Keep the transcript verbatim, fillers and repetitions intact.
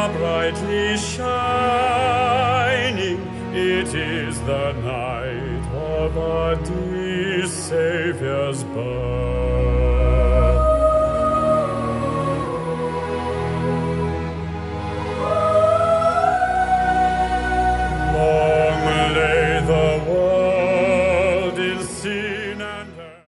are brightly shining. It is the night of our dear Saviour's birth.